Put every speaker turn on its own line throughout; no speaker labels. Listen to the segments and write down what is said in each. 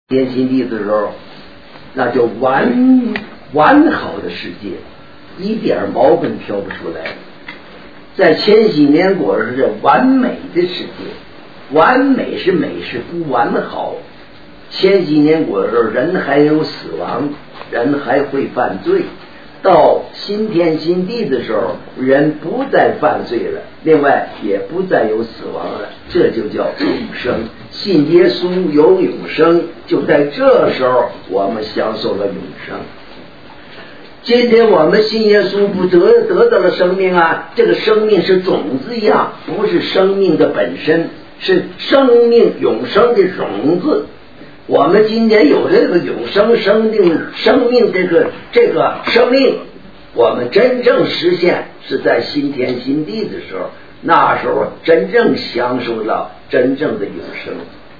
天心地的时候，那就完好的世界，一点毛病挑不出来。在千禧年果是这完美的世界，完美是美，是不完好。千禧年果的时候，人还有死亡，人还会犯罪。到新天新地的时候，人不再犯罪了，另外也不再有死亡了，这就叫永生。信耶稣有永生，就在这时候我们享受了永生。今天我们信耶稣不得到了生命啊，这个生命是种子一样，不是生命的本身，是生命永生的种子。我们今天有这个永生生命这个生命，我们真正实现是在新天新地的时候，那时候真正享受到真正的永生。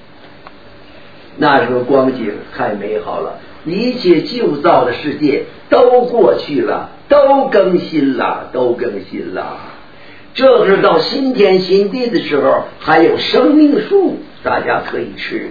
那时候光景太美好了，一切旧造的世界都过去了，都更新了。这是到新天新地的时候，还有生命树，大家可以吃。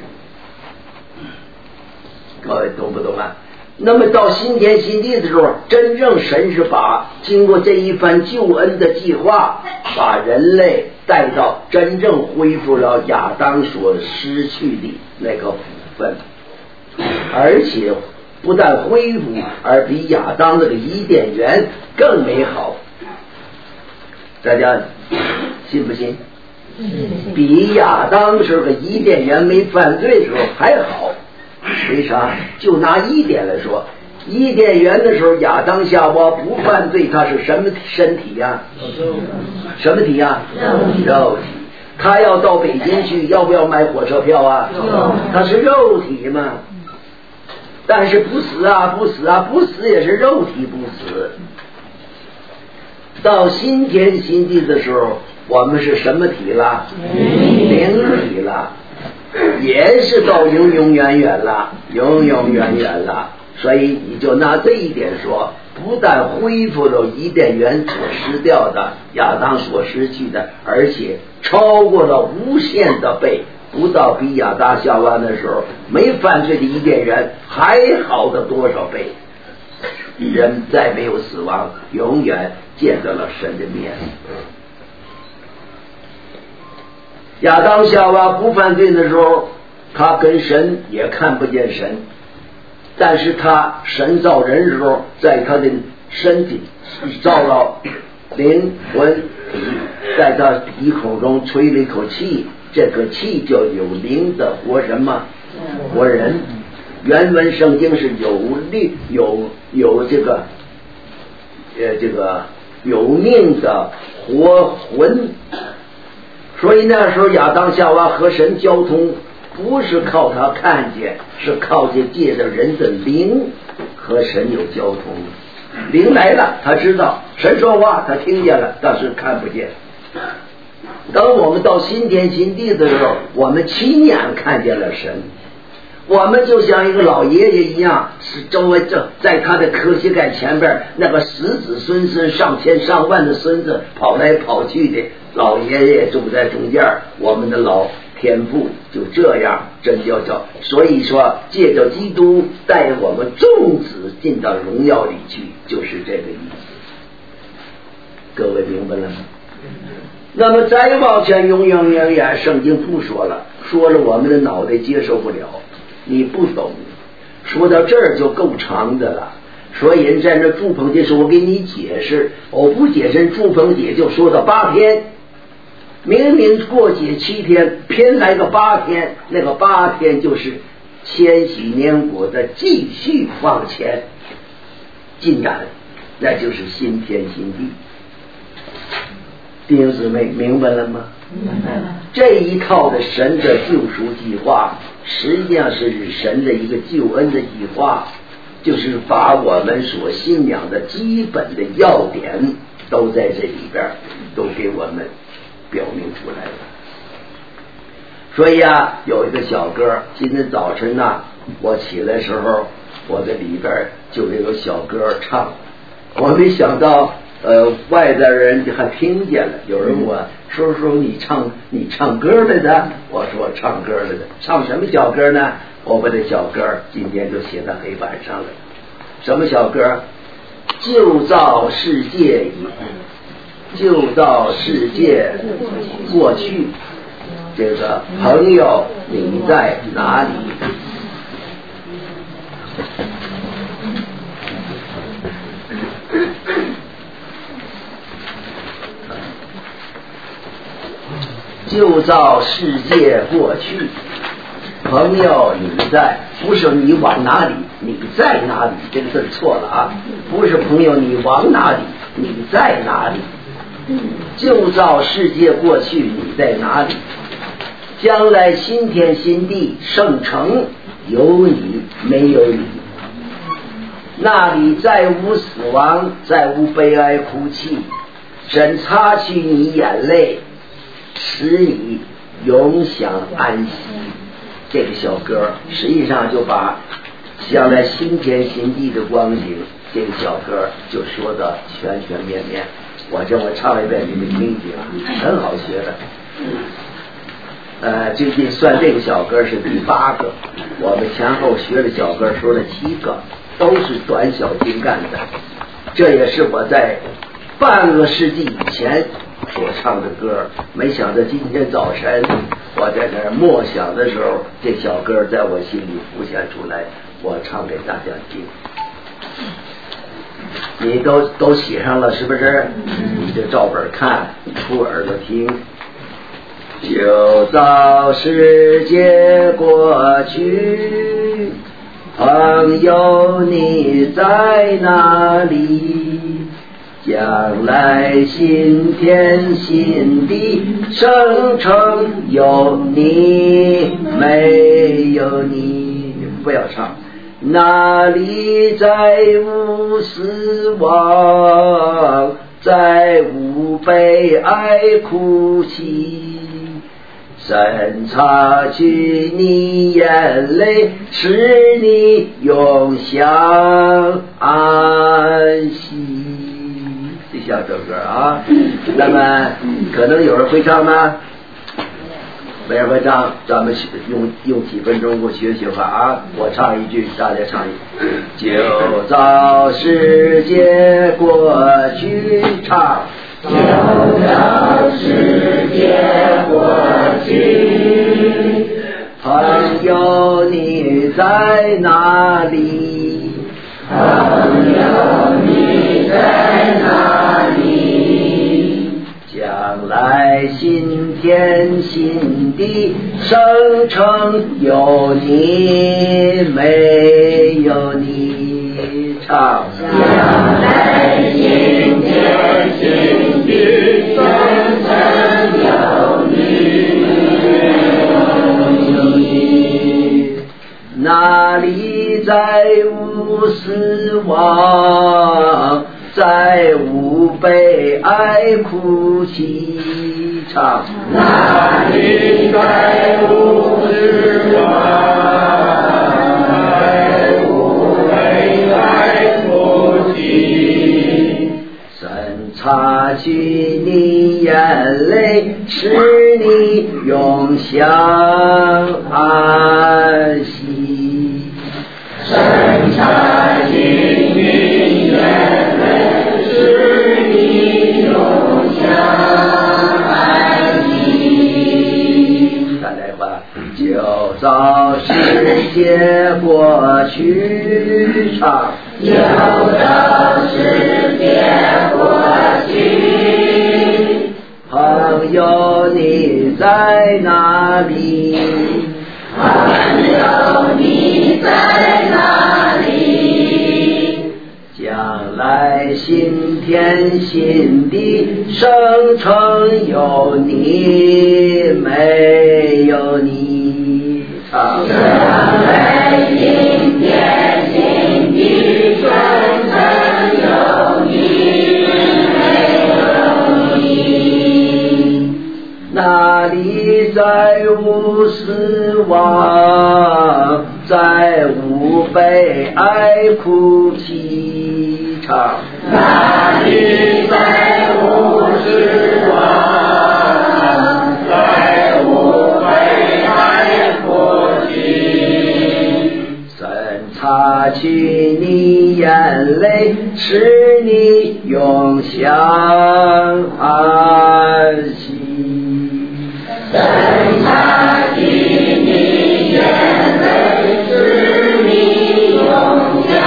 各位懂不懂啊？那么到新天新地的时候，真正神是把经过这一番救恩的计划，把人类带到真正恢复了亚当所失去的那个福分，而且不但恢复，而比亚当那个伊甸园更美好。大家信不信？比亚当时个伊甸园没犯罪的时候还好。为啥？就拿伊甸来说，伊甸园的时候，亚当夏娃不犯罪，他是什么身体呀？什么体呀？肉体。他要到北京去，要不要买火车票啊？他是肉体嘛。但是不死也是肉体不死。到新天新地的时候，我们是什么体了？灵体了。也是到永永远远了。所以你就拿这一点说，不但恢复了伊甸园所失掉的，亚当所失去的，而且超过了无限的倍，不到比亚当夏娃的时候没犯罪的伊甸园还好的多少倍。人再没有死亡，永远见到了神的面。亚当夏娃不犯罪的时候，他跟神也看不见神，但是他神造人的时候，在他的身体造了灵魂体，在他鼻孔中吹了一口气，这个气就有灵的活什么？活人。原文圣经是有这个有命的活魂。所以那时候亚当夏娃和神交通，不是靠他看见，是靠借着人的灵和神有交通。灵来了，他知道；神说话，他听见了，但是看不见。等我们到新天新地的时候，我们亲眼看见了神。我们就像一个老爷爷一样，是周围在他的科膝盖前边，那个子子孙孙上千上万的孙子跑来跑去的，老爷爷住在中间，我们的老天父就这样，真叫所以说借着基督带我们众子进到荣耀里去，就是这个意思。各位明白了吗？那么再往前永永远远，圣经不说了我们的脑袋接受不了，你不懂，说到这儿就够长的了。所以人在这祝棚节时，我给你解释，我不解释祝棚节就说到8天，明明过节7天，偏来个8天，那个8天就是千禧年果的继续往前进展，那就是新天新地。弟兄姊妹明白了吗？明白了。这一套的神的救赎计划，实际上是神的一个救恩的计划，就是把我们所信仰的基本的要点都在这里边，都给我们表明出来了。所以啊，有一个小歌，今天早晨呢，我起来的时候，我在里边就这个小歌唱，我没想到外在人还听见了，有人问我叔叔你唱歌来的？我说唱歌来的。唱什么小歌呢？我把这小歌今天就写在黑板上了。什么小歌？就造世界已，就造世界过去。这个朋友你在哪里？就造世界过去，朋友你在，不是你往哪里，你在哪里，这个字错了啊！不是朋友你往哪里，你在哪里？就造世界过去，你在哪里？将来新天新地圣城，有你没有你？那里再无死亡，再无悲哀哭泣，神擦去你眼泪，使你永享安息。这个小歌实际上就把将来新天新地的光景，这个小歌就说的全全面面。我唱一遍你们听一听啊，很好学的。最近算这个小歌是第8个，我们前后学的小歌说了7个，都是短小精干的。这也是我在半个世纪以前所唱的歌，没想到今天早晨我在那儿默想的时候，这小歌在我心里浮现出来，我唱给大家听。你都写上了是不是？你就照本看，出耳朵听。就造世界过去，朋友你在哪里？将来新天新地圣城，有你没有你？不要唱。哪里再无死亡，再无悲哀哭泣，神擦去你眼泪，使你永享安息。这小首歌啊，那么可能有人会唱吗？没人会唱，咱们用几分钟给我学学吧啊！我唱一句，大家唱一句。就造世界过去，唱。就造世界过去，朋友你在哪里？朋友你在哪里？将来新天新地圣城，有你没有你？唱。将来新天新地圣城，有你没有你？哪里再无死亡，再无悲哀哭泣，唱。哪里再无死亡，再无悲哀哭泣，神擦去你眼泪，使你永享安息。神擦去你眼泪，使你永享安息。再来吧。就造世界过去，唱。就造世界过去，朋友你在哪里？朋友你在哪里？将来新天新地圣城，有你没有你？唱。将来新天新地圣城，有你没有你？哪里再无死亡，再无悲哀哭泣，唱。哪里再无死亡， 擦去你眼泪，使你永享安息。
神擦去你眼泪，使你永享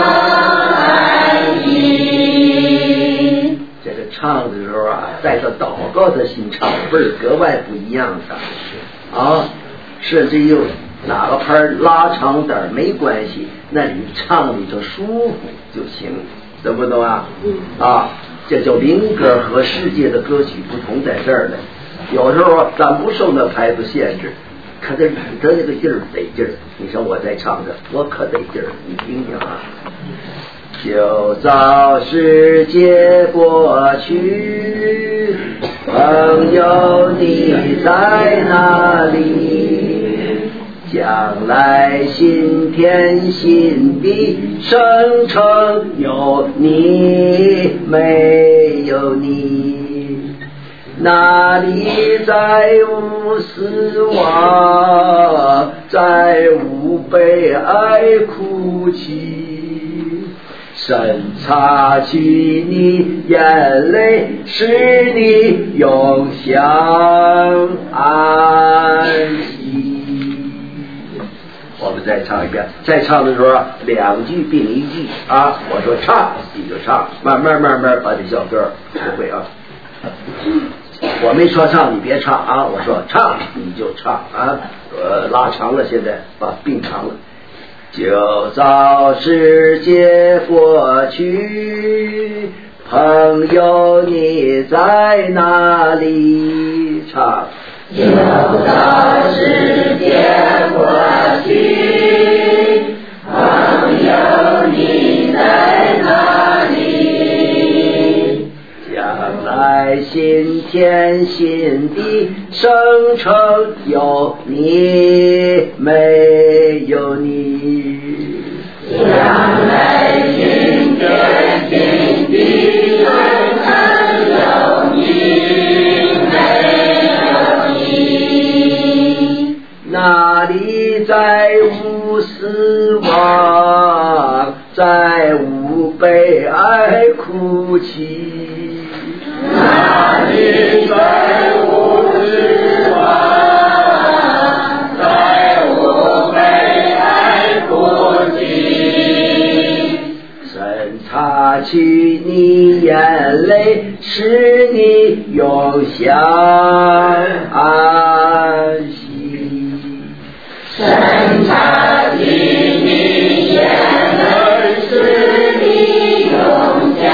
安息。
这个唱的时候啊，带着祷告的心唱，味儿格外不一样的啊，甚至有哪个拍拉长点没关系，那你唱里头舒服就行，懂不懂啊？啊，这叫灵歌和世界的歌曲不同在这儿呢。有时候咱不受那牌子限制，可是你的那个劲儿得劲儿。你说我在唱着，我可得劲儿，你听听啊。就早世界过去，朋友你在哪里？将来新天新地，生成有你没有你？哪里再无死亡，再无悲哀哭泣？神擦去你眼泪，使你永享安息。我们再唱一遍，再唱的时候两句并一句啊！我说唱你就唱，慢慢把这小歌学会啊。我没说唱你别唱啊，我说唱你就唱啊。拉长了，现在把并长了。就早世界过去，朋友你在哪里？唱。
就早世界过去，朋友你在哪里？
将来新天新地，生成有你没有你？
将来新天新地，生成有你没有你？
哪里再无死亡，再无悲哀哭泣？
哪里再无死亡，再无悲哀哭泣？
神擦去你眼泪，使你永享安息。
神擦去你眼泪，使你永享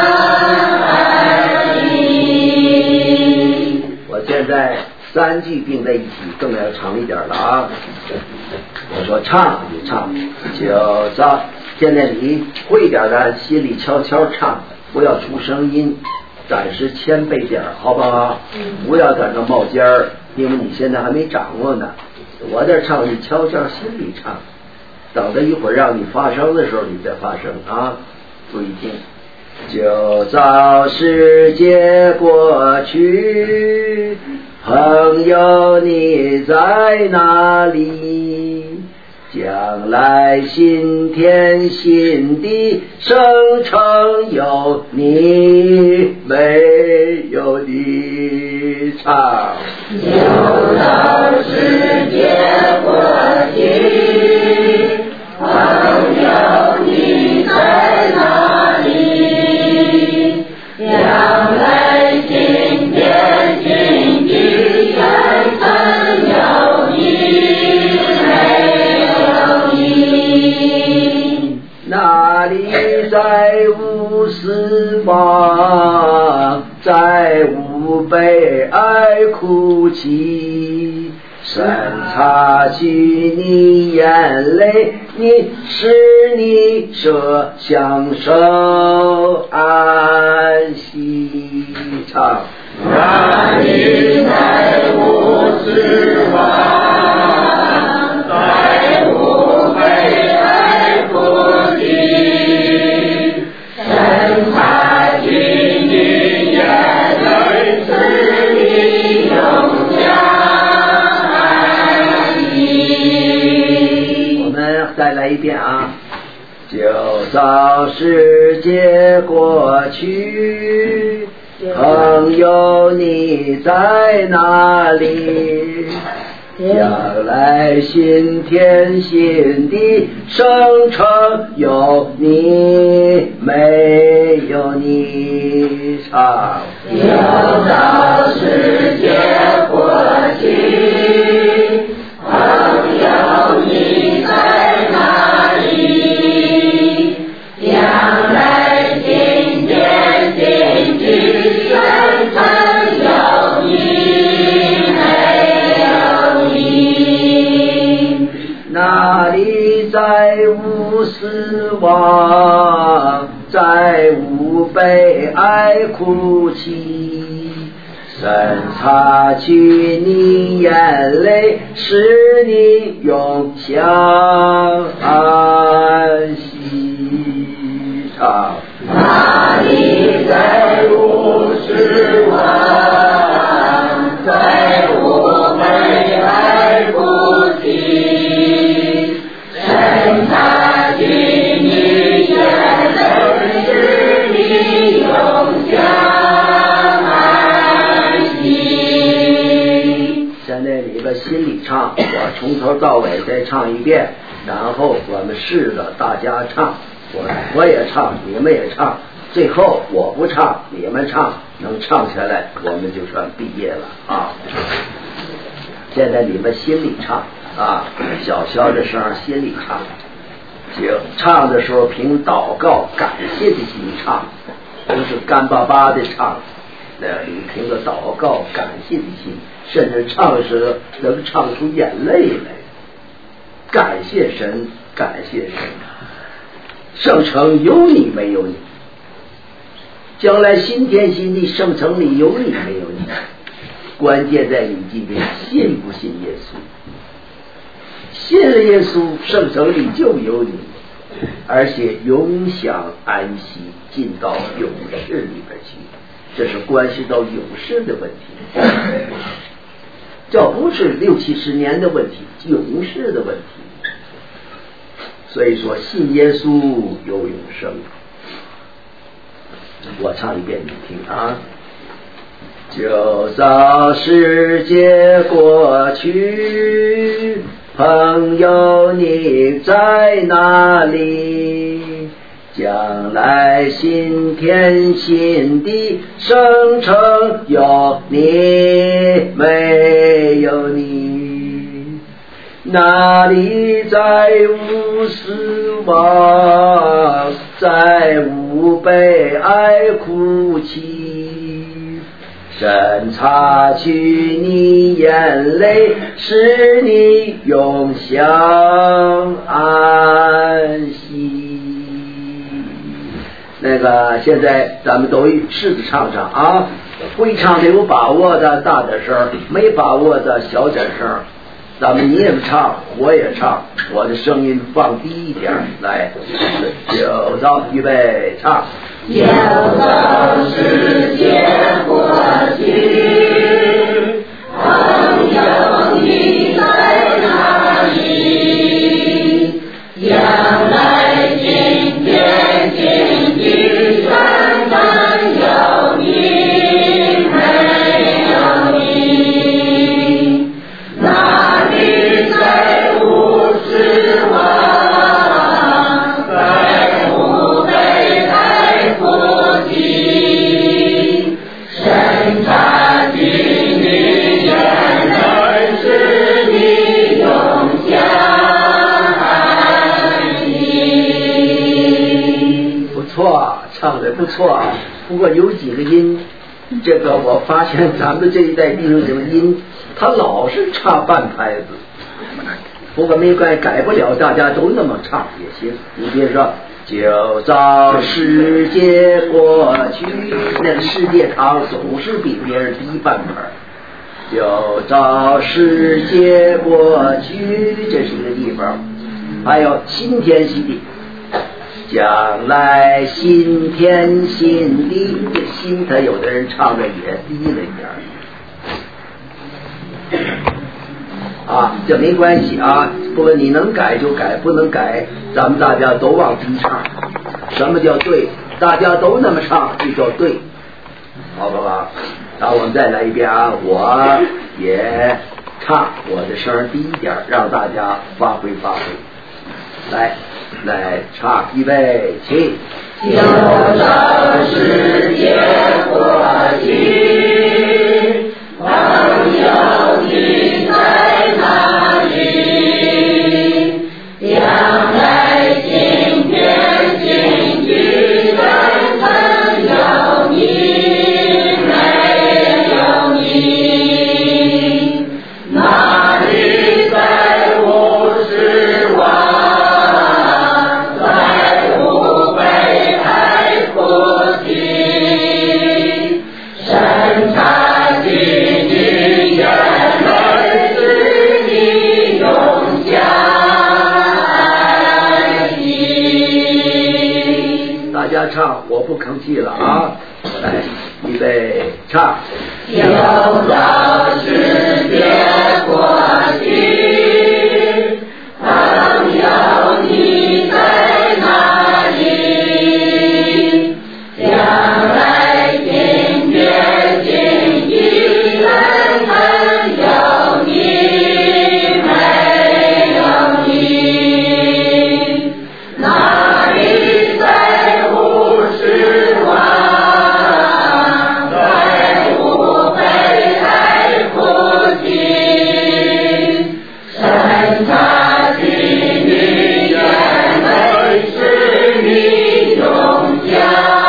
安息。
我现在三句并在一起，更要长一点了啊！我说唱就唱，就唱。现在你会点的，心里悄悄唱，不要出声音，暂时谦卑点，好不好？不要在这冒尖儿，因为你现在还没掌握呢。我这唱你悄悄心里唱，等着一会儿让你发声的时候你再发声啊！注意听。就早世界过去，朋友你在哪里？将来新天新地，生成有你没有你？唱。
就早世界过去，朋友你在哪里？将来新天新地，生成有你没有你？
哪里再无死亡，再无悲哀哭泣？神擦去你眼泪，你使你享受安息。唱。
哪里再无死亡，再无悲哀哭泣？神擦去你眼泪，使你永享安息。
我们再来来一遍啊。就早世界过去，朋友你在哪里？将来新天新地，生成有你没有你唱。
就早世界过去，朋友你在哪里？将来新天新地，生成有你没有你。
哪里再无死亡，再无悲哀哭泣，神擦去你眼泪，使你永享安息唱。
哪里再无失望，再无悲哀哭泣，神擦去你眼泪，使你永享安息。
现在你们心里唱，我从头到尾再唱一遍，然后我们试着大家唱，我也唱，你们也唱，最后我不唱，你们唱，能唱下来，我们就算毕业了啊。现在你们心里唱啊，小小的声心里唱，就唱的时候凭祷告感谢的心唱，不是干巴巴的唱，你凭着祷告感谢的心，甚至唱时能唱出眼泪来，感谢神，感谢神。圣城有你没有你，将来新天新地，圣城里有你没有你，关键在你今天信不信耶稣。信了耶稣，圣城里就有你，而且永享安息，进到永世里边去，这是关系到永世的问题，这不是60、70年的问题，永世的问题。所以说信耶稣有永生。我唱一遍你听啊。就早世界过去，朋友你在哪里？将来新天新地，生成有你没有你？哪里再无死亡，再无悲哀哭泣，神擦去你眼泪，使你永享安息。那个现在咱们都试着唱唱啊，会唱的有把握的大点声，没把握的小点声。咱们你也唱，我也唱，我的声音放低一点，来，就到预备唱。
就到世界过去，朋友你在哪里？将来今天今地，山上有你没有你？哪里再无失望，再无悲哀哭泣，神擦去你眼泪，使你永享安息。
不错，唱的不错，不过有几个音，这个我发现咱们这一代弟兄姊妹音，他老是差半拍子。不过没关系，改不了，大家都那么唱也行。你别说，就照世界过去，那个世界堂总是比别人低半拍。就照世界过去，这是一个地方。还有新天新地，将来新天新地，这新他有的人唱的也低了一点啊，这没关系啊， 不过你能改就改，不能改，咱们大家都往低唱。什么叫对？大家都那么唱就叫对，好不好？然后我们再来一遍啊！我也唱，我的声低一点，让大家发挥发挥。来唱，预备起。
就让世界过去，朋友你在哪里？将来今天今日的朋友你没有你，哪里在乎失望？
大家唱，我不吭气了啊！来，预备，唱。
就让世界过去，朋友你在哪里？将来今天今日的朋友你没有你，哪里在乎失望？在乎悲哀哭泣，审查纪律眼泪是你永将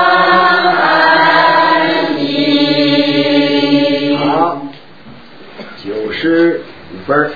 安息。
好，95分，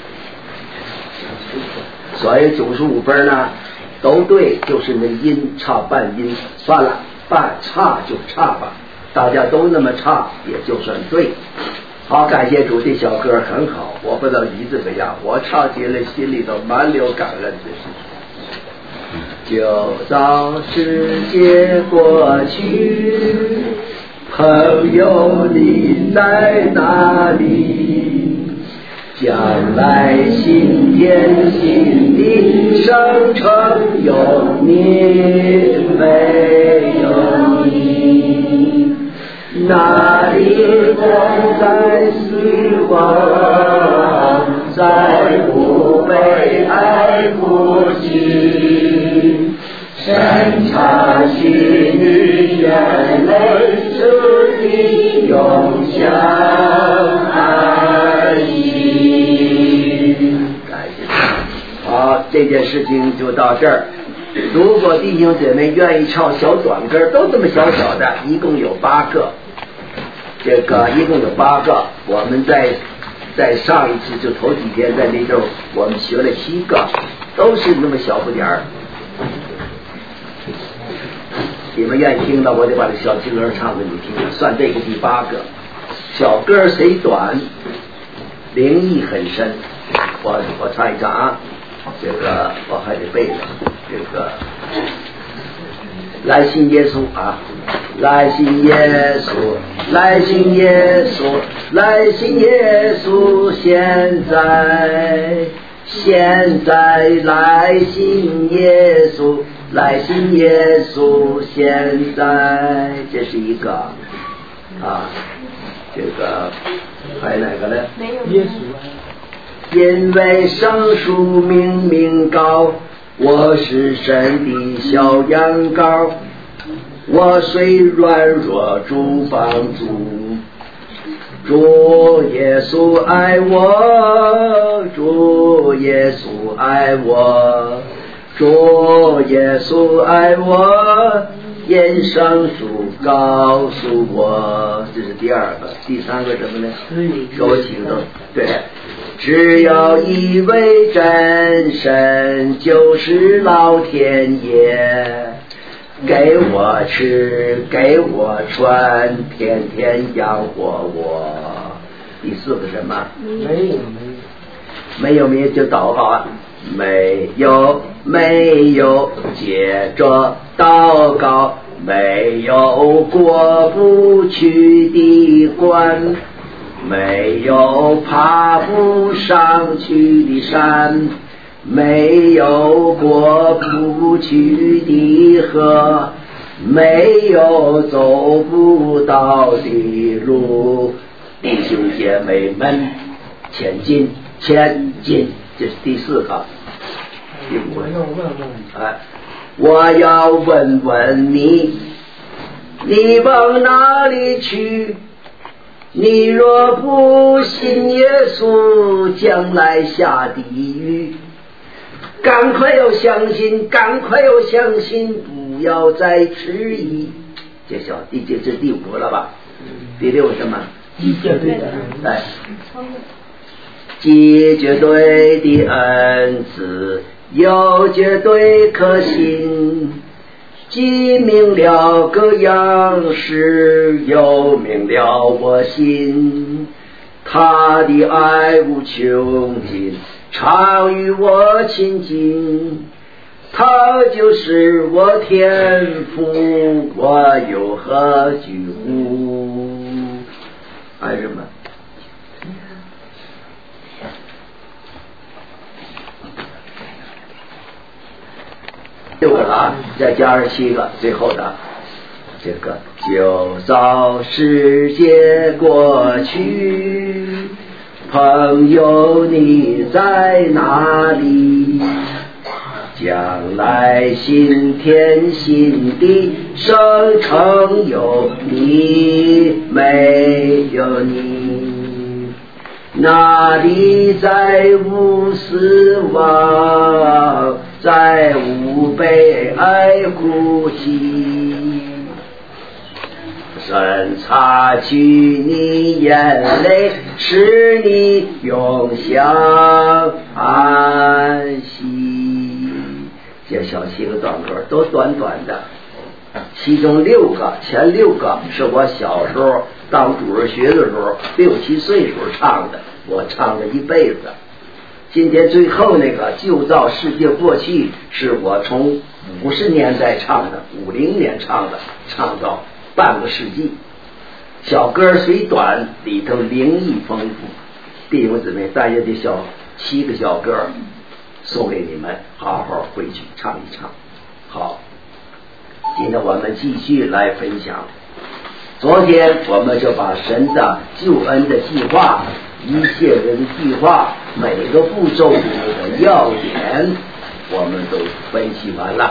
所以95分呢都对，就是那音差半音，算了，半差就差吧，大家都那么差也就算对。好，感谢主，这小歌很好，我不知道你怎么样，我唱起来心里头满流感恩的事。就让世界过去，朋友你在哪里？将来新天新地生成有你没有你，哪里还在失望？在乎悲哀哭泣，审查心里眼泪是你永相安息。感谢。好，这件事情就到这儿。如果弟兄姐妹愿意唱小短歌，都这么小小的，一共有8个。这个一共有8个，我们在上一次就头几天在那周我们学了7个，都是那么小不点儿。你们愿意听的，我得把这小情歌唱给你听，算这个第8个。小歌虽短，灵意很深。我唱一唱啊，这个我还得背着。这个来信耶稣啊，来信耶稣，来信耶稣，来信耶稣，现在来信耶稣，来信耶稣，现在，这是一个啊，这个还有哪个呢？
没有耶稣。
因为上书明明告，我是神的小羊羔，我虽软弱主帮助，主耶稣爱我，主耶稣爱我，主耶稣爱我，因上书告诉我。这是第2个。第3个什么呢？给我起个对，只要一位真神，就是老天爷，给我吃给我穿，天天养活我。第4个什么？没有就祷告啊，没有接着祷告，没有过不去的关，没有爬不上去的山， 没有过不去的河，没有走不到的路。弟兄姐妹们，前进，前进，这是第4个。第5个，我要问问你，你往哪里去？你若不信耶稣，将来下地狱。赶快要相信，赶快要相信，不要再迟疑。这是第5个了吧？第6什么？绝对的恩赐，既绝对的恩赐，又绝对可信，既明了个样式，又明了我心。他的爱无穷尽，常与我亲近，他就是我天父，我有何惧乎？爱人们，6个了，再加上7个，最后的这个，就照世界过去，朋友你在哪里？将来新天新地，生成有你没有你？那里再无死亡，再无悲哀哭泣，神擦去你眼泪，使你永享安息。这小7个短歌都短短的，其中前6个是我小时候当主日学的时候6、7岁时候唱的，我唱了一辈子。今天最后那个就照世界过去，是我从50年代唱的，50年唱的，唱到半个世纪。小歌虽短，里头灵意丰富。弟兄姊妹，大家的7个小歌送给你们，好好回去唱一唱。好，今天我们继续来分享。昨天我们就把神的救恩的计划，一切人的计划，每个步骤里的要点，我们都分析完了。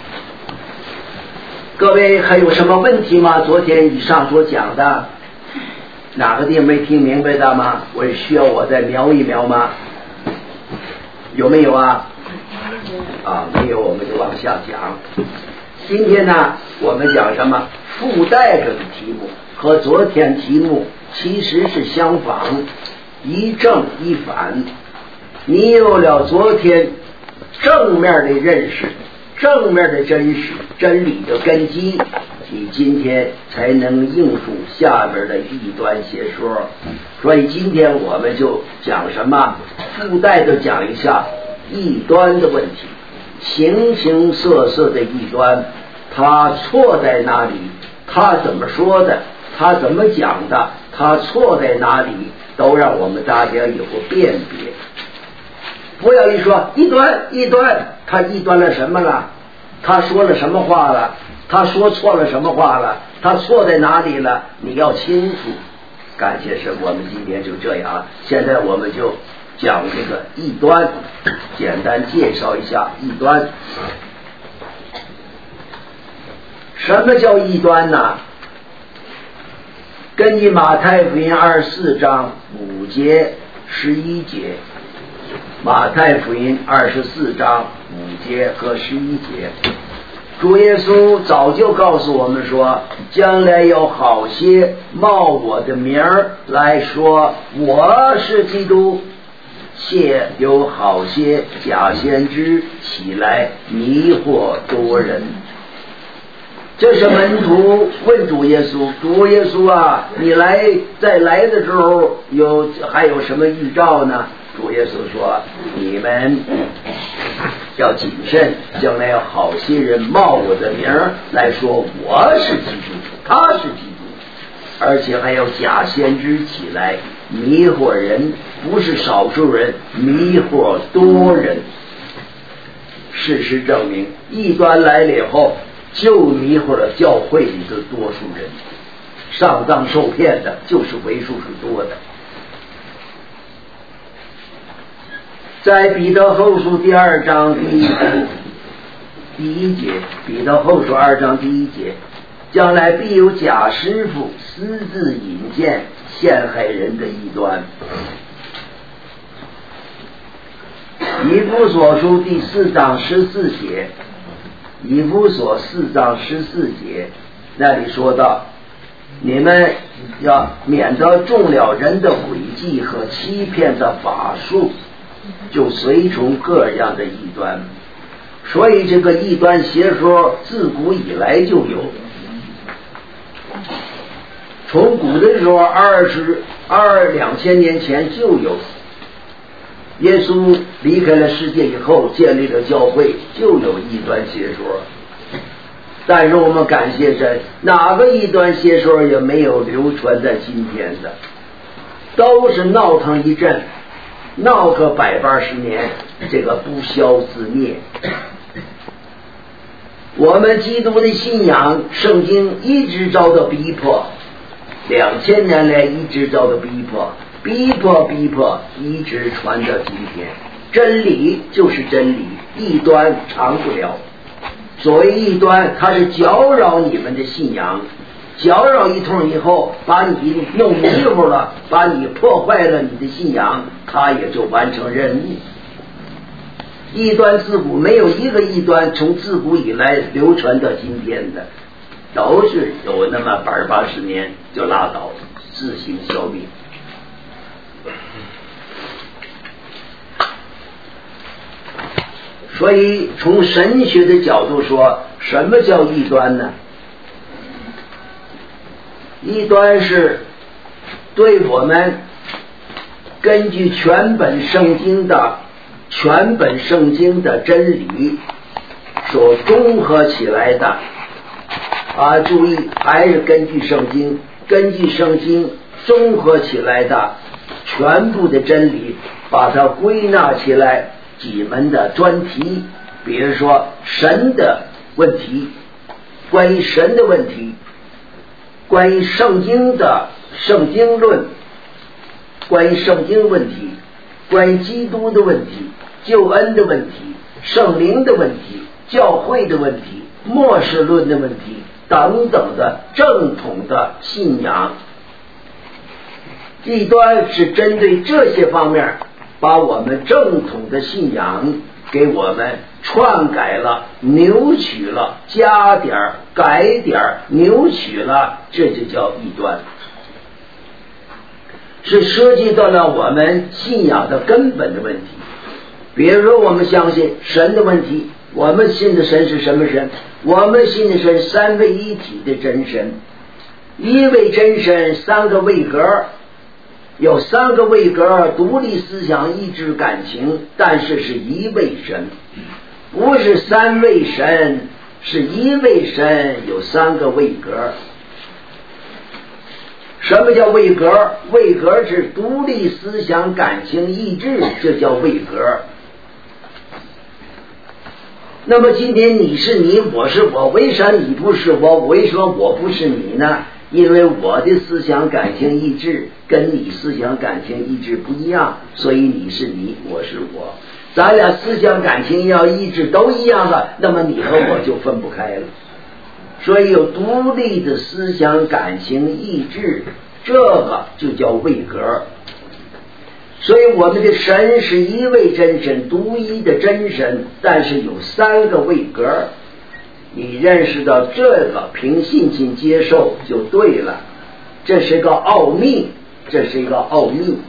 各位还有什么问题吗？昨天以上所讲的，哪个地方没听明白的吗？我需要我再描一描吗？有没有啊？没有，我们就往下讲。今天呢，我们讲什么？附带着的题目和昨天题目其实是相仿，一正一反。你有了昨天正面的认识，正面的真理的根基，你今天才能应付下边的异端邪说。所以今天我们就讲什么？附带的讲一下异端的问题，形形色色的异端，他错在哪里？他怎么说的？他怎么讲的？他错在哪里？都让我们大家有个辨别。不要一说异端，他异端了什么了？他说了什么话了？他说错了什么话了？他错在哪里了？你要清楚。感谢神，我们今天就这样。现在我们就讲这个异端，简单介绍一下异端。什么叫异端呢？根据马太福音24章5节11节，马太福音24章5节和11节，主耶稣早就告诉我们说，将来有好些冒我的名儿来说我是基督，且有好些假先知起来迷惑多人。这是门徒问主耶稣，主耶稣啊，你在来的时候还有什么预兆呢？主耶稣说，你们要谨慎，将来有好些人冒我的名来说我是基督，他是基督，而且还有假先知起来迷惑人，不是少数人，迷惑多人。 事实证明，异端来了以后，就迷惑了教会里的多数人，上当受骗的就是为数是多的。在彼得后书第2章第一节，彼得后书2章第1节，将来必有假师傅私自引荐陷害人的异端。以弗所书第4章14节，以弗所4章14节那里说到，你们要免得中了人的诡计和欺骗的法术，就随从各样的异端。所以这个异端邪说自古以来就有，从古的时候2000年前就有。耶稣离开了世界以后，建立了教会，就有异端邪说。但是我们感谢神，哪个异端邪说也没有流传在今天的，都是闹腾一阵，闹个180年，这个不消自灭。我们基督的信仰，圣经一直遭到逼迫，2000年来一直遭到逼迫，一直传到今天。真理就是真理，异端长不了。所谓异端，它是搅扰你们的信仰，搅扰一通以后，把你弄迷糊了，把你破坏了你的信仰，它也就完成任务。异端自古没有一个异端从自古以来流传到今天的，都是有那么80年就拉倒，自行消灭。所以从神学的角度说，什么叫异端呢？异端是对我们根据全本圣经的真理所综合起来的注意，还是根据圣经综合起来的全部的真理，把它归纳起来几门的专题。比如说神的问题，关于神的问题，关于圣经的圣经论，关于圣经问题，关于基督的问题，救恩的问题，圣灵的问题，教会的问题，末世论的问题等等的正统的信仰。异端是针对这些方面，把我们正统的信仰给我们篡改了，扭曲了，加点改点扭曲了，这就叫异端，是涉及到了我们信仰的根本的问题。比如说我们相信神的问题，我们信的神是什么神？我们信的神三位一体的真神，一位真神，三个位格，有三个位格，独立思想意志感情，但是是一位神，不是三位神，是一位神，有三个位格。什么叫位格？位格是独立思想感情意志，这叫位格。那么今天你是你，我是我，为啥你不是我？为什么我不是你呢？因为我的思想感情意志跟你思想感情意志不一样，所以你是你，我是我。咱俩思想感情要意志都一样了，那么你和我就分不开了。所以有独立的思想感情意志，这个就叫位格。所以我们的神是一位真神，独一的真神，但是有三个位格。你认识到这个，凭信心接受就对了。这是一个奥秘，这是一个奥秘。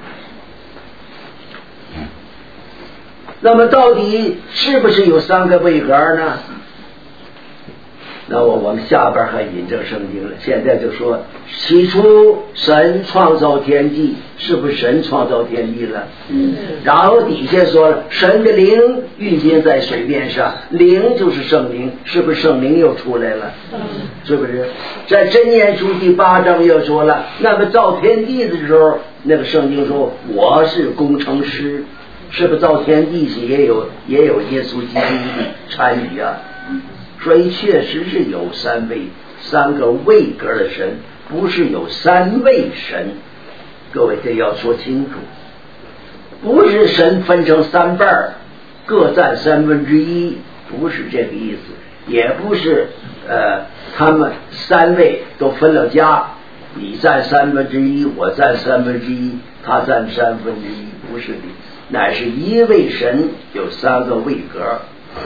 那么到底是不是有三个位格呢？那我们下边还引证圣经了。现在就说，起初神创造天地，是不是神创造天地了？然后底下说神的灵运行在水面上，灵就是圣灵，是不是圣灵又出来了？是不是？在箴言书第8章又说了，那么造天地的时候，那个圣经说我是工程师， 是不是造天地时也有耶稣基督的参与啊？所以确实是有三个位格的神，不是有三位神。各位这要说清楚，不是神分成三半各占1/3，不是这个意思，也不是他们三位都分了家，你占1/3，我占1/3，他占1/3，不是的，乃是一位神有三个位格。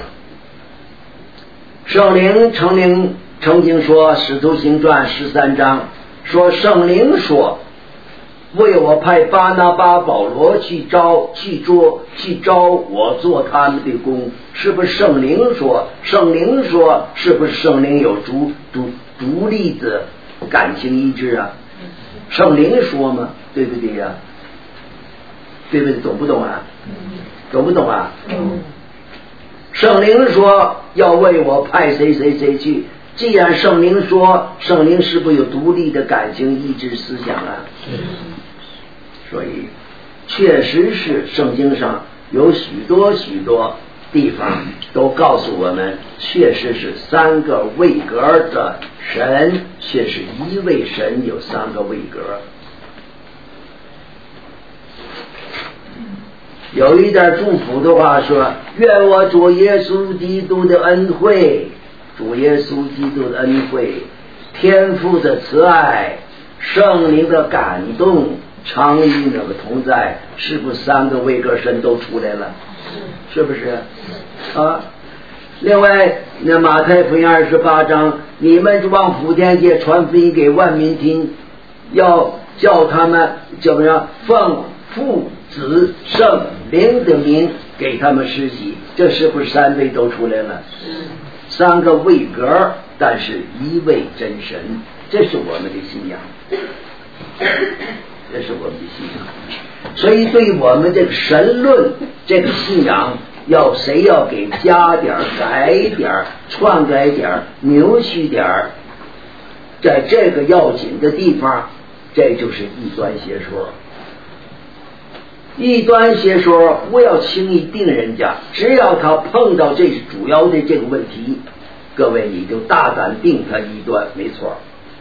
圣灵曾经说《使徒行传》13章说，圣灵说为我派巴拿巴保罗去招我做他们的工，是不是圣灵说？圣灵说，是不是圣灵有独立的感情意志啊？圣灵说吗？对不对呀？对不对？懂不懂啊？懂不懂啊？圣灵说要为我派谁去，既然圣灵说，圣灵是不是有独立的感情意志思想啊？所以确实是圣经上有许多地方都告诉我们，确实是三个位格的神，却是一位神有三个位格。有一点祝福的话说，愿我主耶稣基督的恩惠，天父的慈爱，圣灵的感动，常与那个同在。是不是三个位格神都出来了？是不是啊？另外那马太福音28章，你们往普天界传福音给万民听，要叫他们怎么样，奉父子圣灵的名给他们施洗。这是不是三位都出来了？三个位格，但是一位真神，这是我们的信仰，这是我们的信仰。所以对我们这个神论这个信仰，谁要给加点改点篡改点扭曲点，在这个要紧的地方，这就是异端邪说。异端邪说不要轻易定人家，只要他碰到这是主要的这个问题，各位你就大胆定他异端，没错。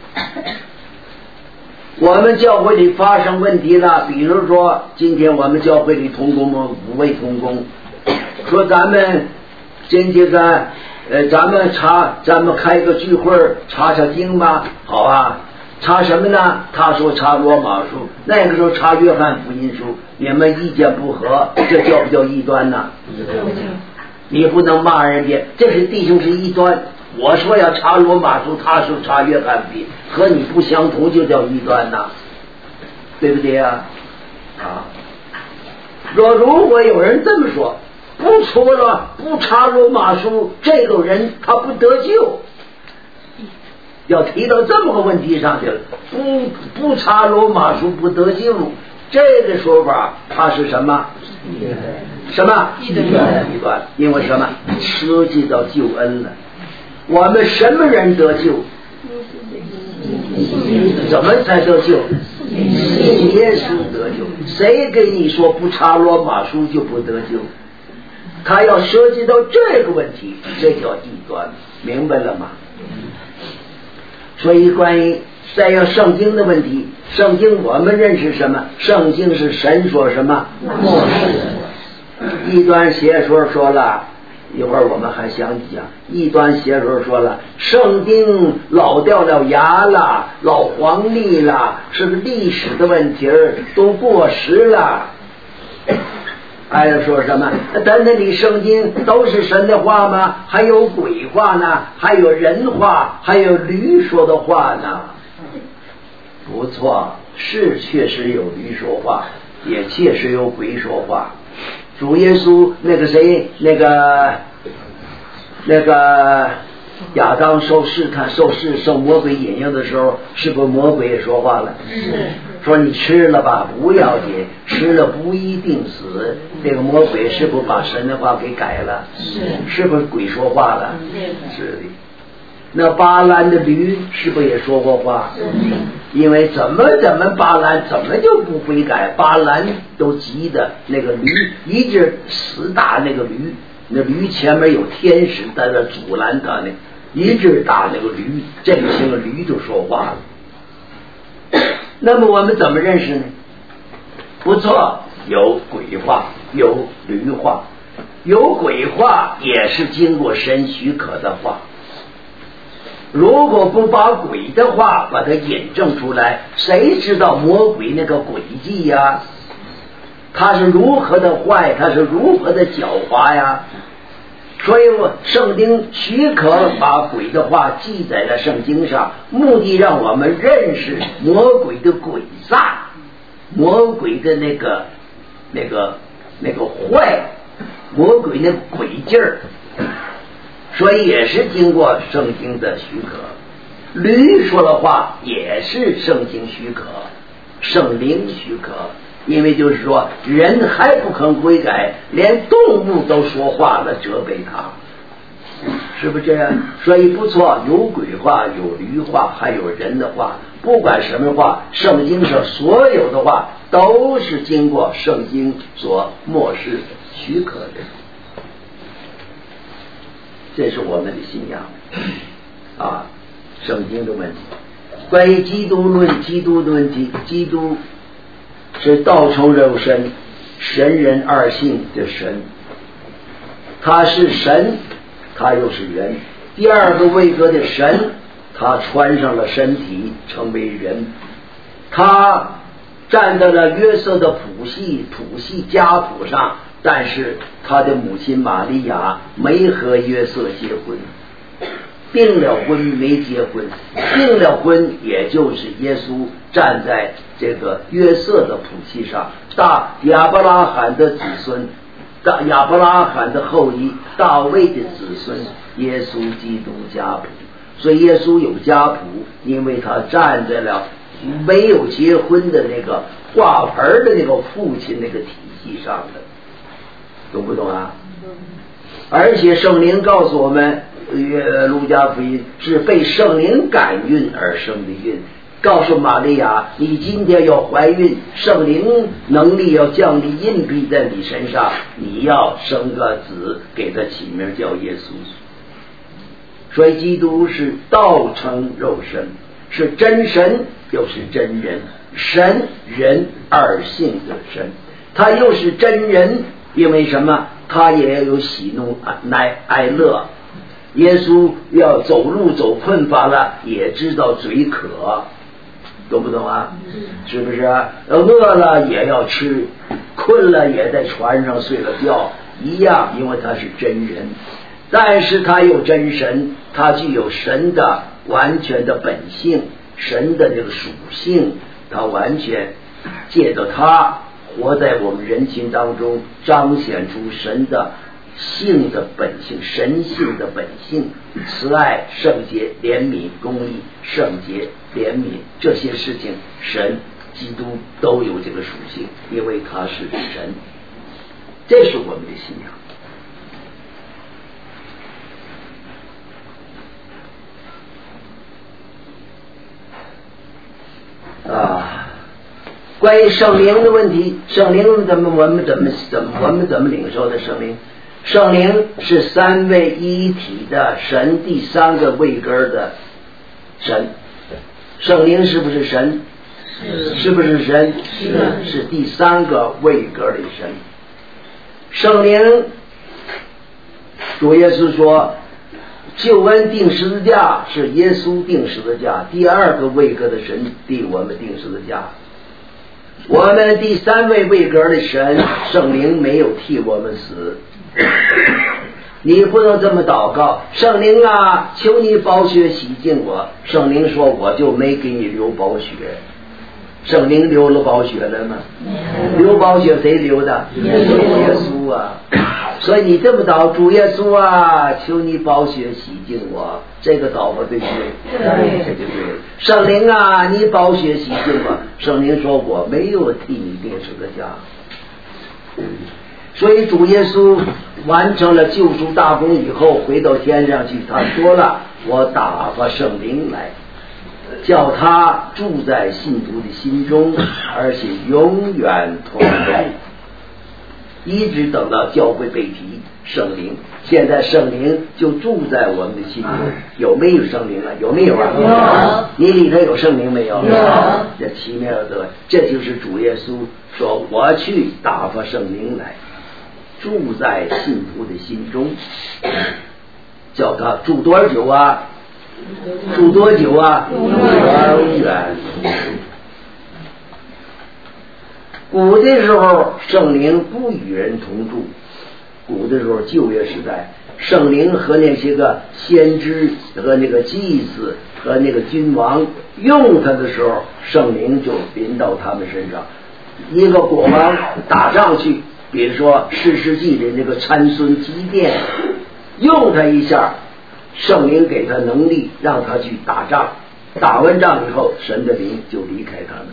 我们教会里发生问题了，比如说今天我们教会里同工们5位同工说，咱们咱们开个聚会查经吧。好啊，查什么呢？他说查罗马书，那个时候查约翰福音书，你们意见不合，这叫不叫异端呢？你不能骂人家，这是弟兄是异端。我说要查罗马书，他说查约翰福音，和你不相同就叫异端呐，对不对啊？如果有人这么说，不查罗马书，这个人他不得救。要提到这么个问题上去了，不查罗马书不得救，这个说法它是什么？异端。因为什么？涉及到救恩了。我们什么人得救？怎么才得救？信耶稣得救。谁跟你说不查罗马书就不得救？他要涉及到这个问题，这叫异端，明白了吗？所以关于再要圣经的问题，圣经我们认识什么？圣经是神说什么？异端邪说说了，一会儿我们还想讲，异端邪说说了，圣经老掉了牙了，老黄历了，是个历史的问题都过时了。还有说什么？但那里圣经都是神的话吗？还有鬼话呢，还有人话，还有驴说的话呢。不错，是确实有驴说话，也确实有鬼说话。主耶稣那个亚当受试探、受魔鬼引诱的时候，是不是魔鬼也说话了？说你吃了吧，不要紧，吃了不一定死。这个魔鬼是不是把神的话给改了？是不是鬼说话了？是的。 那巴兰的驴是不是也说过话？因为怎么巴兰怎么就不悔改？巴兰都急的那个驴一直死打那个驴，那驴前面有天使在那阻拦他呢，一直打那个驴，这些个驴就说话了。那么我们怎么认识呢？不错，有鬼话，有驴话，有鬼话也是经过神许可的话。如果不把鬼的话把它引证出来，谁知道魔鬼那个诡计呀？他是如何的坏，他是如何的狡猾呀？所以圣经许可把鬼的话记载在圣经上，目的让我们认识魔鬼的诡诈，魔鬼的那个坏，魔鬼那诡劲儿。所以也是经过圣经的许可，驴说的话也是圣经许可，圣灵许可，因为就是说人还不肯悔改，连动物都说话了，责备他，是不是这样？所以不错，有鬼话，有驴话，还有人的话，不管什么话，圣经上所有的话都是经过圣经所漠视许可的。这是我们的信仰啊，圣经的问题。关于基督论，基督是道成肉身，神人二性的神，他是神，他又是人。第二个位格的神，他穿上了身体，成为人。他站在了约瑟的谱系家谱上，但是他的母亲玛利亚没和约瑟结婚，订了婚没结婚，订了婚也就是耶稣站在这个约瑟的谱系上，亚伯拉罕的子孙，亚伯拉罕的后裔，大卫的子孙，耶稣基督家谱。所以耶稣有家谱，因为他站在了没有结婚的那个挂盆的那个父亲那个体系上的，懂不懂啊？而且圣灵告诉我们，路加福音是被圣灵感孕而生的孕，告诉玛利亚，你今天要怀孕，圣灵能力要降临印币在你身上，你要生个子，给他起名叫耶稣。所以基督是道成肉身，是真神又是真人，神人二性的神。他又是真人，因为什么？他也有喜怒哀乐。耶稣要走路走困乏了，也知道嘴渴，懂不懂啊？是不是？饿了也要吃，困了也在船上睡了觉一样，因为他是真人。但是他有真神，他具有神的完全的本性，神的这个属性，他完全借着他活在我们人群当中，彰显出神的性的本性，神性的本性，慈爱、圣洁、怜悯、公义、圣洁、怜悯，这些事情神基督都有这个属性，因为他是神。这是我们的信仰。关于圣灵的问题，圣灵我们怎么领受的圣灵？圣灵是三位一体的神，第三个位格的神。圣灵是不是神？是不是神？是第三个位格的神。圣灵，主耶稣说，救恩定十字架是耶稣定十字架，第二个位格的神替我们定十字架。我们第三位位格的神圣灵没有替我们死。你不能这么祷告，圣灵啊，求你宝血洗净我。圣灵说，我就没给你流宝血。圣灵流了宝血了吗？流宝血谁流的？耶稣啊。所以你这么祷，主耶稣啊，求你宝血洗净我，这个祷告对不对？这就对。圣灵啊，你宝血洗净我。圣灵说，我没有替你定十字架。 所以主耶稣完成了救赎大功以后，回到天上去，他说了，我打发圣灵来，叫他住在信徒的心中，而且永远同在，一直等到教会被提圣灵。现在圣灵就住在我们的心中，有没有圣灵了？有没有啊？有。你里头有圣灵没有？有。这奇妙的，这就是主耶稣说，我去打发圣灵来，住在信徒的心中，叫他住多久啊？住多久啊？永远。古的时候圣灵不与人同住，古的时候旧约时代，圣灵和那些个先知和那个祭司和那个君王用他的时候，圣灵就临到他们身上。一个国王打仗去，比如说士师记的那个参孙基甸，用他一下，圣灵给他能力，让他去打仗，打完仗以后，神的灵就离开他们。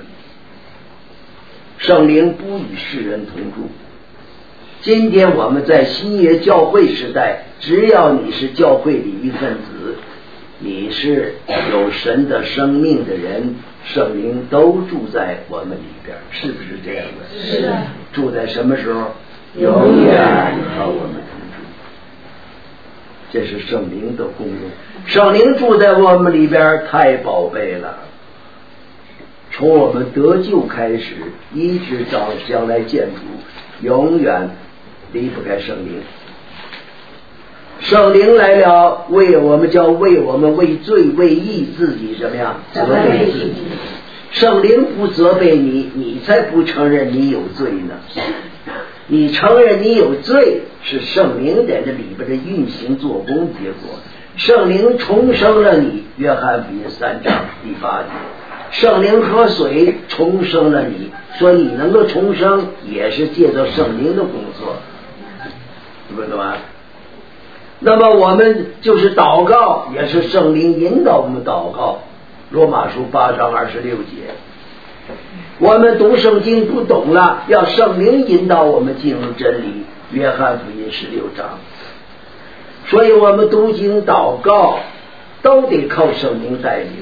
圣灵不与世人同住。今天我们在新约教会时代，只要你是教会的一份子，你是有神的生命的人，圣灵都住在我们里边，是不是这样的？是的。住在什么时候？永远和我们同住。这是圣灵的功用。圣灵住在我们里边太宝贝了。从我们得救开始，一直到将来见主，永远离不开圣灵。圣灵来了，为我们为罪为义自己怎么样？责备自己。圣灵不责备你，你才不承认你有罪呢。你承认你有罪，是圣灵在这里边的运行做工结果。圣灵重生了你，约翰福音3章第8节。圣灵和水重生了你，说你能够重生，也是借着圣灵的工作，明白吗？那么我们就是祷告，也是圣灵引导我们祷告。罗马书8章26节，我们读圣经不懂了，要圣灵引导我们进入真理。约翰福音16章，所以我们读经祷告都得靠圣灵带领。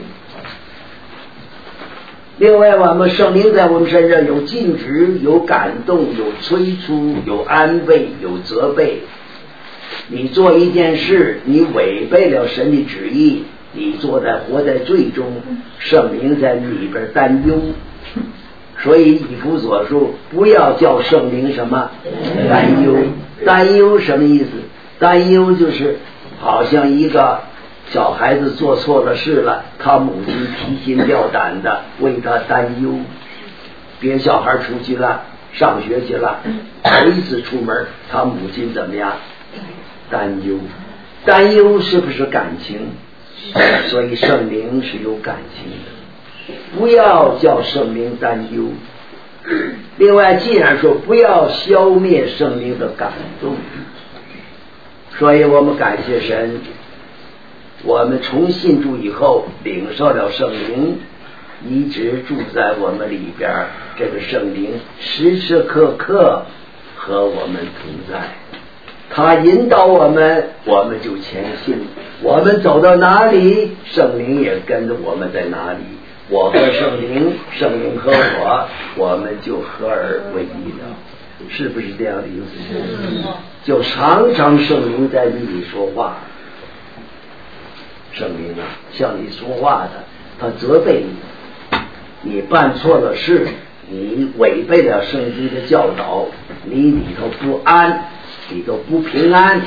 另外我们圣灵在我们身上有禁止，有感动，有催促，有安慰，有责备。你做一件事，你违背了神的旨意，你活在罪中，圣灵在里边担忧。所以以弗所书不要叫圣灵什么担忧。担忧什么意思？担忧就是好像一个小孩子做错了事了，他母亲提心吊胆的为他担忧。别小孩出去了，上学去了，头一次出门，他母亲怎么样？担忧。担忧是不是感情？所以圣灵是有感情的，不要叫圣灵担忧。另外既然说不要消灭圣灵的感动，所以我们感谢神，我们从信主以后领受了圣灵，一直住在我们里边，这个圣灵时时刻刻和我们同在，他引导我们，我们就前行，我们走到哪里，圣灵也跟着我们在哪里。我和圣灵，圣灵和我们就合而为一了，是不是这样的意思？就常常圣灵在你里说话，圣灵啊，向你说话的，他责备你，你办错了事，你违背了圣经的教导，你里头不安，里头不平安。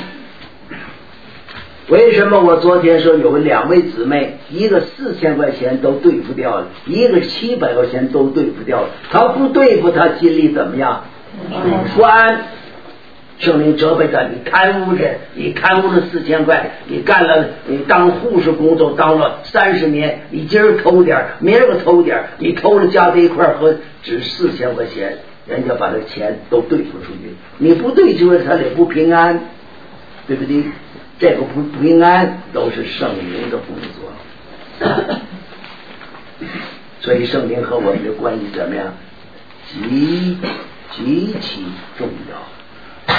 为什么我昨天说有2位姊妹，一个4000块钱都对付掉了，一个700块钱都对付掉了，他不对付，他心里怎么样？不安。圣灵责备他，你贪污着，你贪污了4000块，你当护士工作当了30年，你今儿偷点，明儿个偷点，你偷了加在一块和只4000块钱，人家把这钱都对付出去，你不对就是他也不平安，对不对？这个不平安都是圣灵的工作。所以圣灵和我们的关系怎么样？极其重要。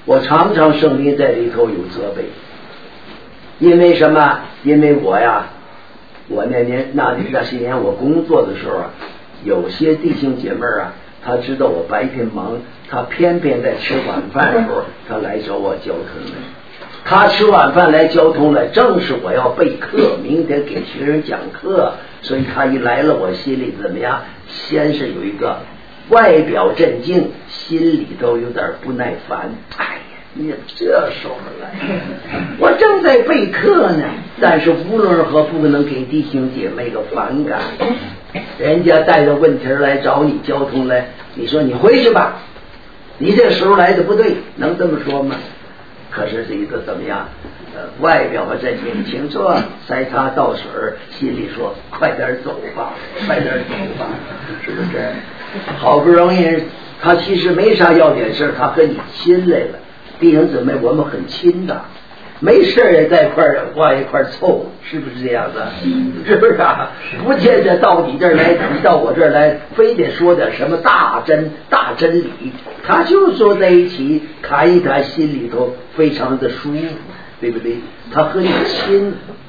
我常常圣灵在里头有责备，因为什么？因为我呀，我那些年我工作的时候啊，有些弟兄姐妹啊，他知道我白天忙，他偏偏在吃晚饭的时候，他来找我交通来。他吃晚饭来交通来，正是我要备课，明天给学生讲课，所以他一来了，我心里怎么样？先是有一个外表镇静，心里头有点不耐烦。哎呀，你这时候来，我正在备课呢，但是无论如何不能给弟兄姐妹个反感。人家带着问题来找你交通来，你说你回去吧，你这时候来的不对，能这么说吗？可是这一个怎么样？外表和镇静，请坐，塞茶倒水，心里说快点走吧，快点走吧，是不是？好不容易他其实没啥要紧事，他和你亲来了，弟兄姊妹，我们很亲的，没事也在往一块凑，是不是这样子？是不是啊？不见得到你这儿来，你到我这儿来，非得说点什么大真理，他就坐在一起谈一谈，心里头非常的舒服，对不对？他和你亲，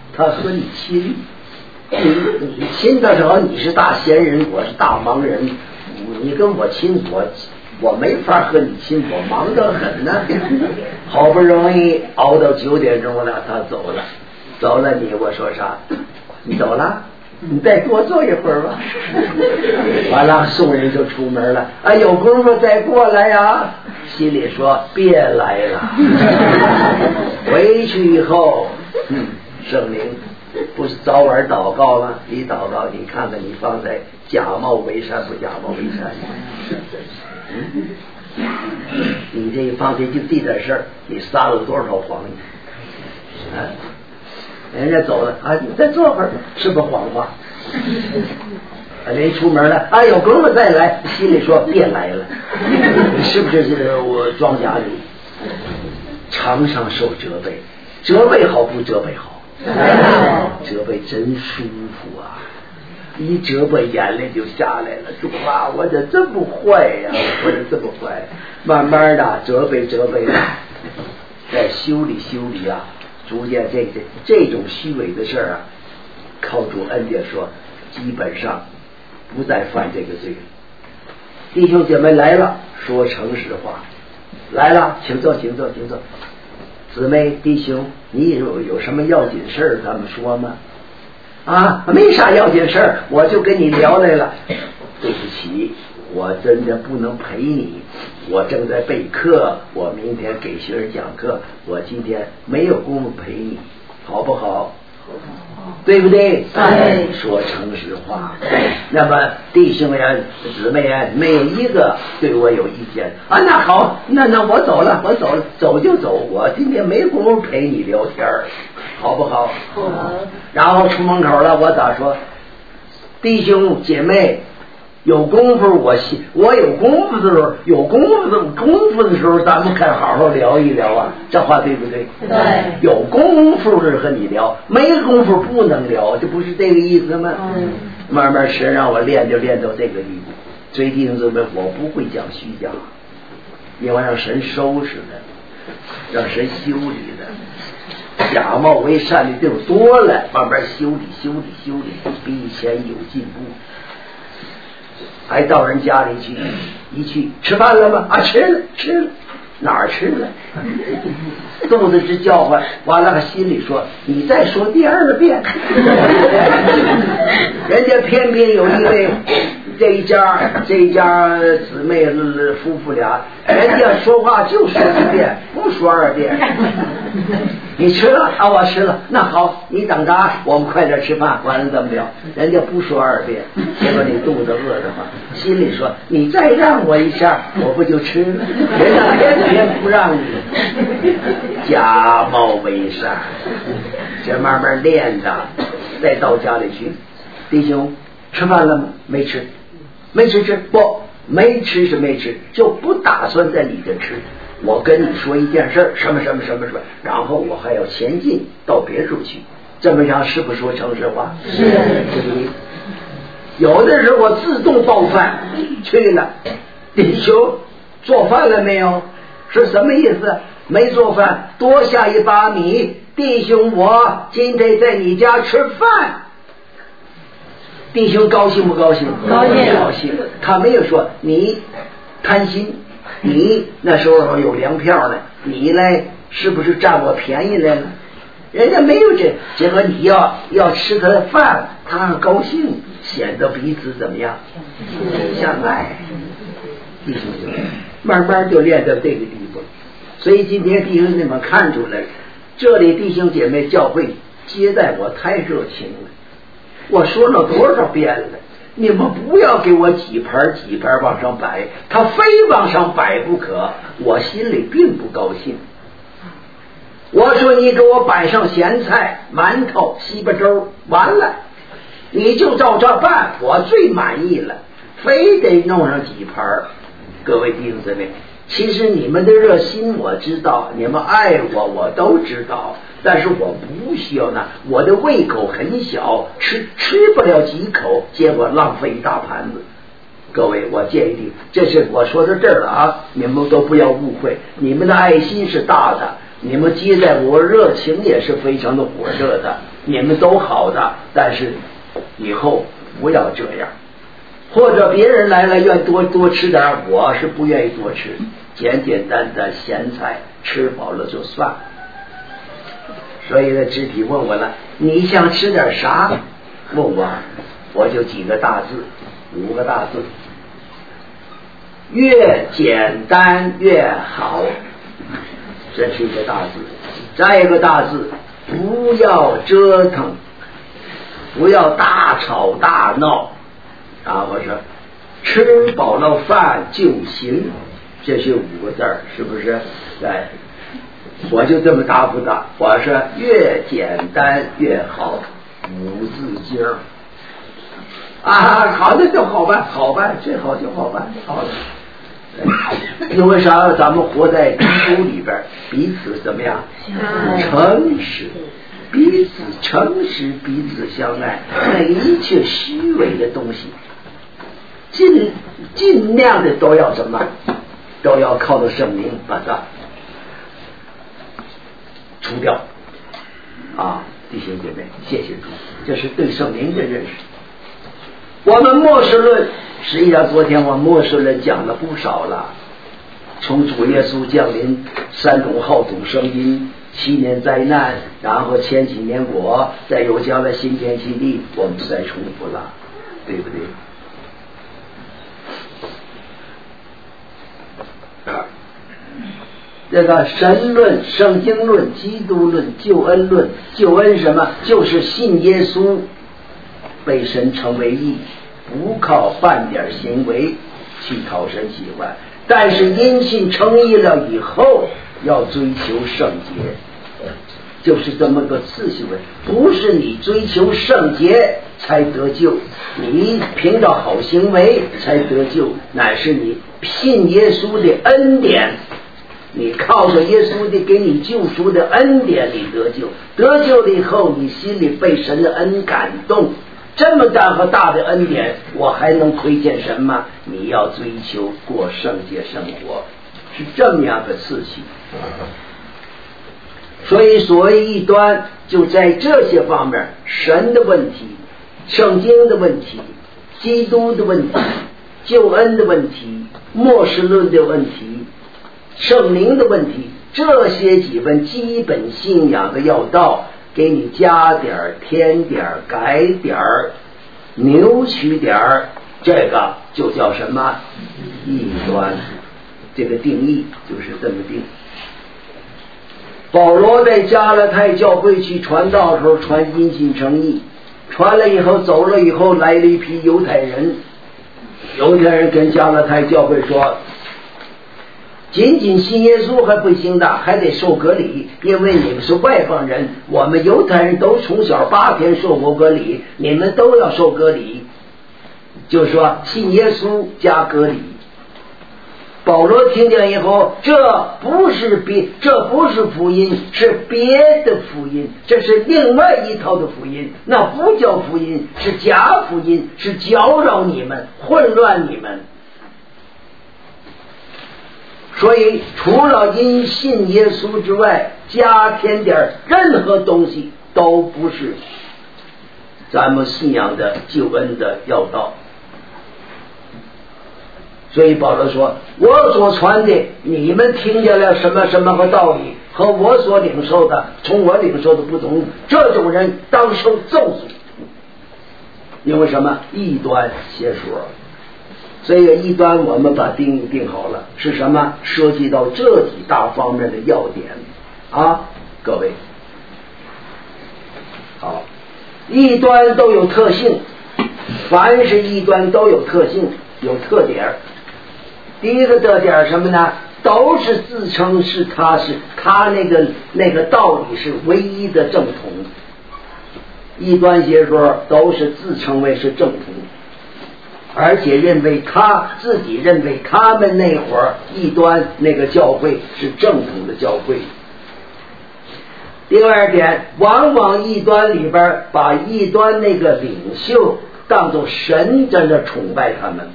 你亲的时候你是大仙人，我是大忙人，你跟我亲，我没法和你亲，我忙得很呢。好不容易熬到9点钟了，他走了，我说啥？你走了？你再多坐一会儿吧。完了，送人就出门了。啊，有功夫再过来呀。心里说别来了。回去以后，圣灵不是早晚祷告吗？你祷告，你看看你放在假冒为善不假冒为善？你这一放这就这点事儿，你撒了多少谎言？人家走了啊，你再坐会儿，是不是谎话？人出门了啊，有功夫再来，心里说别来了。你是不是我装假理？常常受责备，责备好不责备好？责备真舒服啊！一责备眼泪就下来了，主啊，我怎这么坏呀？慢慢的责备啊，再修理啊，逐渐这种虚伪的事啊，靠主恩典说，基本上不再犯这个罪。弟兄姐妹来了，说诚实话，来了，请坐。姊妹弟兄，你有什么要紧事儿，咱们说吗？啊，没啥要紧事儿，我就跟你聊来了。对不起，我真的不能陪你，我正在备课，我明天给学生讲课，我今天没有功夫陪你，好不好？对不对？说诚实话。那么弟兄呀、姊妹呀，没有一个对我有意见啊。那好，那我走了，走就走，我今天没工夫陪你聊天，好不好？然后出门口了，我咋说？弟兄姐妹，有功夫我有功夫的时候，有功夫的时候，咱们可好好聊一聊啊，这话对不对？
对。
有功夫是和你聊，没功夫不能聊，这不是这个意思吗？慢慢神让我练就练到这个地步，所以弟兄姊妹，我不会讲虚假，因为让神收拾的，让神修理的，假冒为善的地方多了，慢慢修理，比以前有进步。还到人家里去，一去吃饭了吗？啊，吃了，哪儿吃了？肚子直叫唤，完了心里说你再说第2遍。人家偏偏有一位这一家姊妹夫妇俩，人家说话就说1遍，不说2遍。你吃了啊？我吃了。那好，你等着，我们快点吃饭。完了怎么了？人家不说2遍，结果你肚子饿的话，心里说你再让我一下，我不就吃了？人家偏不让你，假冒为善。这慢慢练的，再到家里去，弟兄吃饭了吗？没吃不，没吃是没吃，就不打算在你这吃。我跟你说一件事，什么，然后我还要前进到别处去，这么样是不是说诚实话？是。有的时候我自动报饭去了，弟兄做饭了没有？ 是什么意思？没做饭，多下一把米，弟兄我今天在你家吃饭。弟兄高兴不高兴？高兴。他没有说你贪心，你那时候有粮票呢，你来是不是占我便宜来了？人家没有结果你要吃他的饭，他高兴，显得彼此怎么样？相爱。弟兄就慢慢就练到这个地步。所以今天弟兄你们看出来，这里弟兄姐妹教会接待我太热情了。我说了多少遍了，你们不要给我几盘往上摆，他非往上摆不可，我心里并不高兴。我说你给我摆上咸菜、馒头、西巴粥，完了你就照这办，我最满意了，非得弄上几盘。各位弟兄姊妹，其实你们的热心我知道，你们爱我都知道，但是我不需要呢，我的胃口很小，吃不了几口，结果浪费一大盘子。各位，我建议你，这是我说到这儿了啊，你们都不要误会，你们的爱心是大的，你们接待我热情也是非常的火热的，你们都好的，但是以后不要这样。或者别人来了愿多吃点，我是不愿意多吃，简简单单咸菜吃饱了就算了。所以呢，肢体问我了，你想吃点啥？问我就几个大字，5个大字，越简单越好，这是一个大字。再一个大字，不要折腾，不要大吵大闹。我说吃饱了饭就行，这是5个字，是不是？我就这么答复的。我说越简单越好，5字经好的就好办，最好就好办，好的。因为啥？咱们活在基督里边，彼此怎么样？诚实，彼此诚实，彼此相爱，没一切虚伪的东西。尽量的都要什么？都要靠着圣灵把它除掉弟兄姐妹，谢谢主，这是对圣灵的认识。我们末世论，实际上昨天我末世论讲了不少了，从主耶稣降临，3种好种声音，7年灾难，然后千禧年国，再有将来新天新地，我们不再重复了，对不对？这个神论、圣经论、基督论、救恩论，救恩什么？就是信耶稣被神成为义，不靠半点行为去讨神喜欢，但是因信称义了以后要追求圣洁，就是这么个次序位。不是你追求圣洁才得救，你凭着好行为才得救，乃是你信耶稣的恩典，你靠着耶稣的给你救赎的恩典里得救，得救了以后你心里被神的恩感动，这么大和大的恩典，我还能亏欠什么？你要追求过圣洁生活，是这么样的次序。所以所谓异端就在这些方面，神的问题、圣经的问题、基督的问题、救恩的问题、末世论的问题、圣灵的问题，这些几份基本信仰的要道，给你加点添点改点扭曲点，这个就叫什么异端。这个定义就是这么定。保罗在加拉太教会去传道的时候，传因信称义，传了以后走了以后，来了一批犹太人跟加拉太教会说，仅仅信耶稣还不行的，还得受割礼，因为你们是外邦人，我们犹太人都从小8天受过割礼，你们都要受割礼，就是说信耶稣加割礼。保罗听见以后，这不是福音，是别的福音，这是另外一套的福音，那不叫福音，是假福音，是搅扰你们，混乱你们。 所以除了因信耶稣之外，加添点任何东西都不是咱们信仰的救恩的要道。所以保罗说，我所传的你们听见了什么什么个道理，和我所领受的从我领受的不同，这种人当受咒诅。因为什么？异端邪说。这个异端我们把定义定好了，是什么？涉及到这几大方面的要点啊，各位。好，异端都有特性，凡是异端都有特性，有特点。第一个特点什么呢？都是自称是他那个道理是唯一的正统。异端邪说都是自称为是正统，而且自己认为他们那会儿异端那个教会是正统的教会。第二点，往往异端里边把异端那个领袖当作神，在那崇拜他们，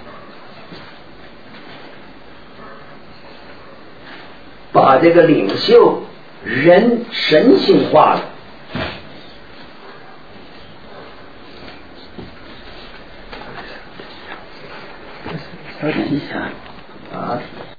把这个领袖神性化了。调整一下啊。